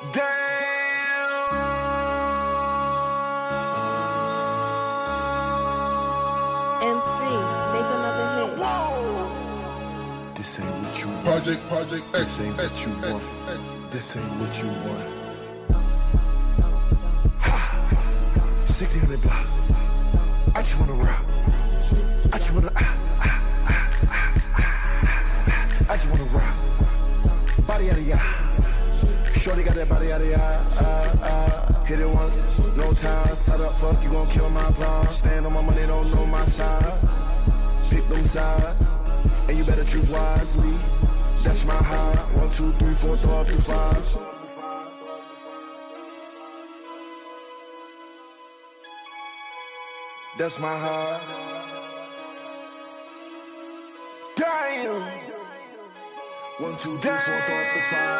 Damn. MC, make another hit. Whoa. This ain't what you want. Project This ain't what you want. This ain't what you want. Ha! 1600 block. I just wanna rock. I just wanna I just wanna rock. Body out of ya. Shorty got that body out of ya. Hit it once, no time. Side up, fuck, you gon' kill my vibe. Stand on my money, don't know my size. Pick them sides, and you better choose wisely. That's my high. 1, 2, 3, 4, throw up your 5. That's my high. Damn. 1, 2, 3, 4, throw up the 5.